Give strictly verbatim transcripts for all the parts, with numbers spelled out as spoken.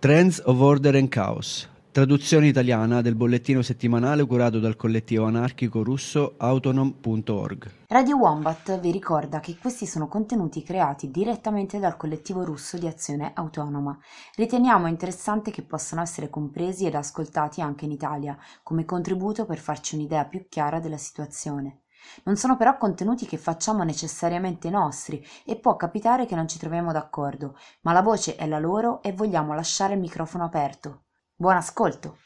Trends of Order and Chaos, traduzione italiana del bollettino settimanale curato dal collettivo anarchico russo autonom punto org. Radio Wombat vi ricorda che questi sono contenuti creati direttamente dal collettivo russo di azione autonoma. Riteniamo interessante che possano essere compresi ed ascoltati anche in Italia, come contributo per farci un'idea più chiara della situazione. Non sono però contenuti che facciamo necessariamente nostri e può capitare che non ci troviamo d'accordo, ma la voce è la loro e vogliamo lasciare il microfono aperto. Buon ascolto!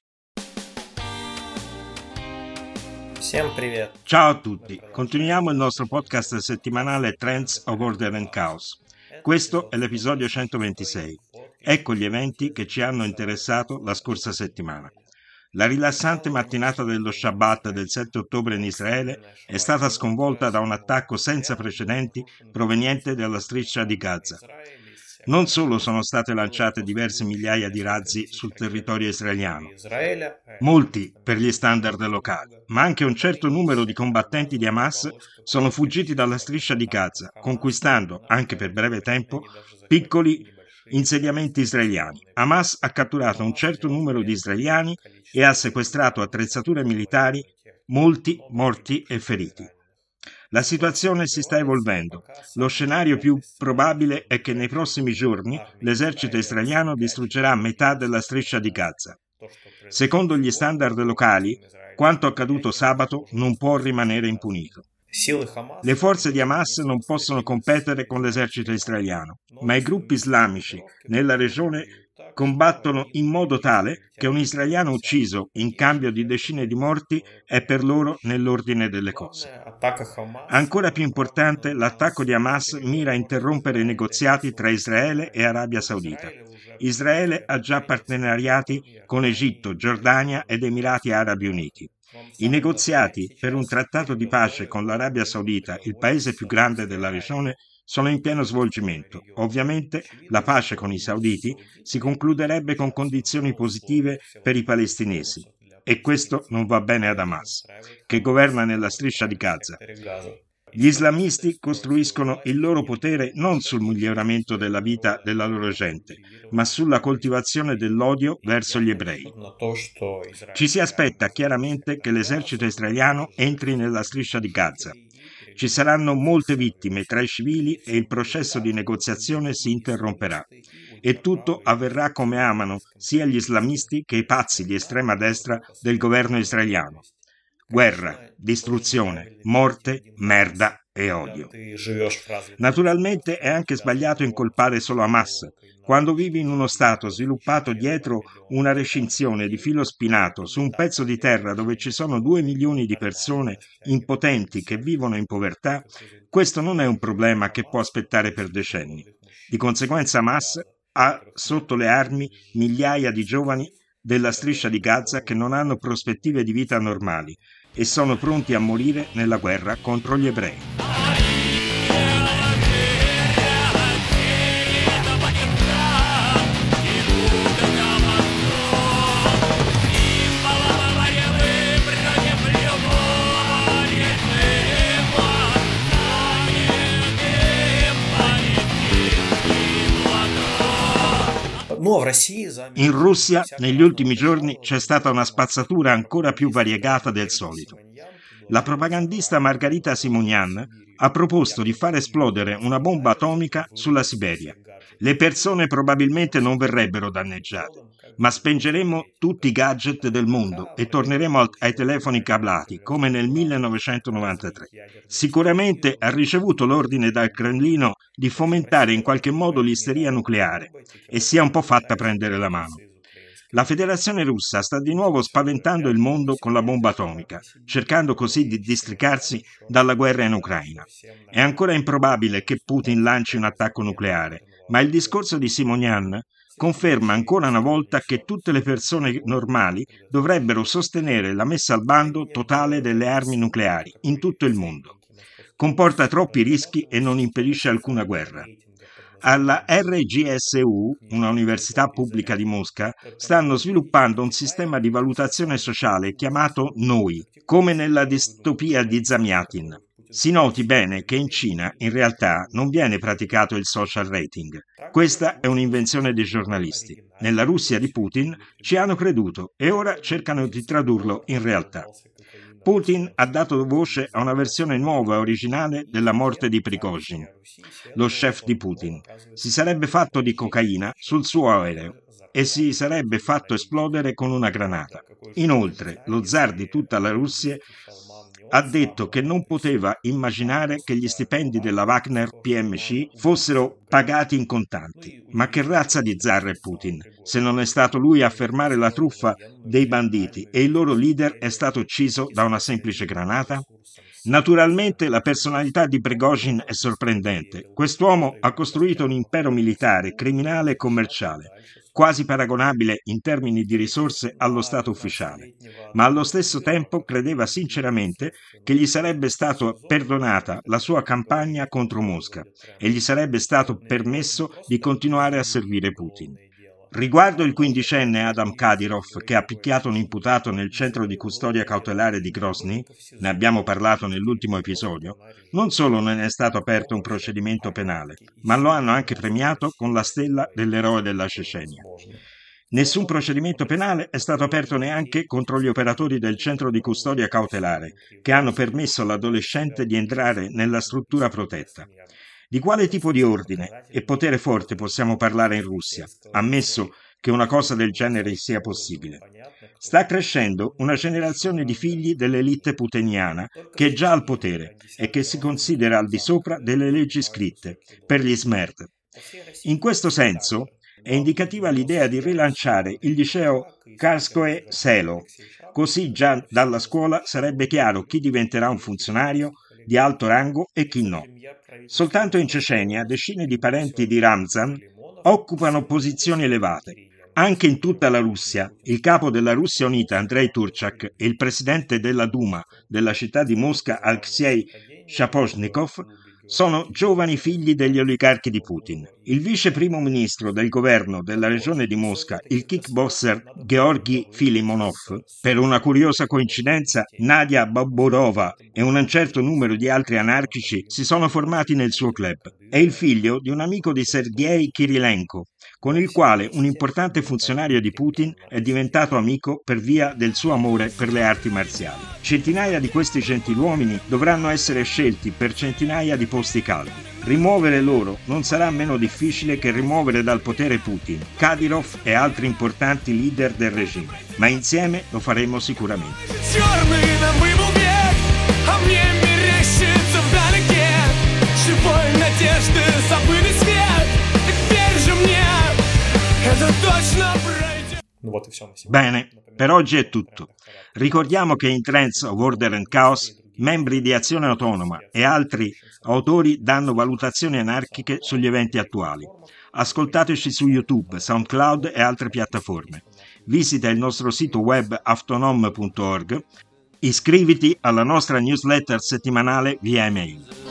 Ciao a tutti, continuiamo il nostro podcast settimanale Trends of Order and Chaos. Questo è l'episodio centoventisei. Ecco gli eventi che ci hanno interessato la scorsa settimana. La rilassante mattinata dello Shabbat del sette ottobre in Israele è stata sconvolta da un attacco senza precedenti proveniente dalla striscia di Gaza. Non solo sono state lanciate diverse migliaia di razzi sul territorio israeliano, molti per gli standard locali, ma anche un certo numero di combattenti di Hamas sono fuggiti dalla striscia di Gaza, conquistando, anche per breve tempo, piccoli insediamenti israeliani. Hamas ha catturato un certo numero di israeliani e ha sequestrato attrezzature militari, molti morti e feriti. La situazione si sta evolvendo. Lo scenario più probabile è che nei prossimi giorni l'esercito israeliano distruggerà metà della striscia di Gaza. Secondo gli standard locali, quanto accaduto sabato non può rimanere impunito. Le forze di Hamas non possono competere con l'esercito israeliano, ma i gruppi islamici nella regione combattono in modo tale che un israeliano ucciso in cambio di decine di morti è per loro nell'ordine delle cose. Ancora più importante, l'attacco di Hamas mira a interrompere i negoziati tra Israele e Arabia Saudita. Israele ha già partenariati con Egitto, Giordania ed Emirati Arabi Uniti. I negoziati per un trattato di pace con l'Arabia Saudita, il paese più grande della regione, sono in pieno svolgimento. Ovviamente la pace con i sauditi si concluderebbe con condizioni positive per i palestinesi e questo non va bene ad Hamas, che governa nella striscia di Gaza. Gli islamisti costruiscono il loro potere non sul miglioramento della vita della loro gente, ma sulla coltivazione dell'odio verso gli ebrei. Ci si aspetta chiaramente che l'esercito israeliano entri nella striscia di Gaza. Ci saranno molte vittime tra i civili e il processo di negoziazione si interromperà. E tutto avverrà come amano sia gli islamisti che i pazzi di estrema destra del governo israeliano. Guerra, distruzione, morte, merda e odio. Naturalmente è anche sbagliato incolpare solo Hamas. Quando vivi in uno stato sviluppato dietro una recinzione di filo spinato su un pezzo di terra dove ci sono due milioni di persone impotenti che vivono in povertà, questo non è un problema che può aspettare per decenni. Di conseguenza Hamas ha sotto le armi migliaia di giovani della striscia di Gaza che non hanno prospettive di vita normali e sono pronti a morire nella guerra contro gli ebrei. In Russia, negli ultimi giorni, c'è stata una spazzatura ancora più variegata del solito. La propagandista Margarita Simonian ha proposto di far esplodere una bomba atomica sulla Siberia. Le persone probabilmente non verrebbero danneggiate, ma spengeremo tutti i gadget del mondo e torneremo ai telefoni cablati, come nel millenovecentonovantatré. Sicuramente ha ricevuto l'ordine dal Cremlino di fomentare in qualche modo l'isteria nucleare e si è un po' fatta prendere la mano. La Federazione Russa sta di nuovo spaventando il mondo con la bomba atomica, cercando così di districarsi dalla guerra in Ucraina. È ancora improbabile che Putin lanci un attacco nucleare, ma il discorso di Simonian conferma ancora una volta che tutte le persone normali dovrebbero sostenere la messa al bando totale delle armi nucleari in tutto il mondo. Comporta troppi rischi e non impedisce alcuna guerra. Alla R G S U, una università pubblica di Mosca, stanno sviluppando un sistema di valutazione sociale chiamato Noi, come nella distopia di Zamyatin. Si noti bene che in Cina in realtà non viene praticato il social rating. Questa è un'invenzione dei giornalisti. Nella Russia di Putin ci hanno creduto e ora cercano di tradurlo in realtà. Putin ha dato voce a una versione nuova e originale della morte di Prigozhin. Lo chef di Putin si sarebbe fatto di cocaina sul suo aereo e si sarebbe fatto esplodere con una granata. Inoltre, lo zar di tutta la Russia ha detto che non poteva immaginare che gli stipendi della Wagner P M C fossero pagati in contanti. Ma che razza di zar è Putin, se non è stato lui a fermare la truffa dei banditi e il loro leader è stato ucciso da una semplice granata? Naturalmente la personalità di Prigozhin è sorprendente. Quest'uomo ha costruito un impero militare, criminale e commerciale, quasi paragonabile in termini di risorse allo Stato ufficiale, ma allo stesso tempo credeva sinceramente che gli sarebbe stata perdonata la sua campagna contro Mosca e gli sarebbe stato permesso di continuare a servire Putin. Riguardo il quindicenne Adam Kadyrov, che ha picchiato un imputato nel centro di custodia cautelare di Grozny, ne abbiamo parlato nell'ultimo episodio, non solo non è stato aperto un procedimento penale, ma lo hanno anche premiato con la stella dell'eroe della Cecenia. Nessun procedimento penale è stato aperto neanche contro gli operatori del centro di custodia cautelare, che hanno permesso all'adolescente di entrare nella struttura protetta. Di quale tipo di ordine e potere forte possiamo parlare in Russia, ammesso che una cosa del genere sia possibile? Sta crescendo una generazione di figli dell'elite putiniana che è già al potere e che si considera al di sopra delle leggi scritte, per gli smerd. In questo senso è indicativa l'idea di rilanciare il liceo Karskoe Selo, così già dalla scuola sarebbe chiaro chi diventerà un funzionario di alto rango e chi no. Soltanto in Cecenia decine di parenti di Ramzan occupano posizioni elevate. Anche in tutta la Russia, il capo della Russia Unita Andrei Turchak e il presidente della Duma della città di Mosca Alexei Shaposhnikov sono giovani figli degli oligarchi di Putin. Il vice primo ministro del governo della regione di Mosca, il kickboxer Georgi Filimonov, per una curiosa coincidenza, Nadia Baborova e un certo numero di altri anarchici si sono formati nel suo club. È il figlio di un amico di Sergei Kirilenko, con il quale un importante funzionario di Putin è diventato amico per via del suo amore per le arti marziali. Centinaia di questi gentiluomini dovranno essere scelti per centinaia di posti caldi. Rimuovere loro non sarà meno difficile che rimuovere dal potere Putin, Kadyrov e altri importanti leader del regime, ma insieme lo faremo sicuramente. Bene, per oggi è tutto. Ricordiamo che in Trends of Order and Chaos membri di Azione Autonoma e altri autori danno valutazioni anarchiche sugli eventi attuali. Ascoltateci su YouTube, SoundCloud e altre piattaforme. Visita il nostro sito web autonom punto org. Iscriviti alla nostra newsletter settimanale via email.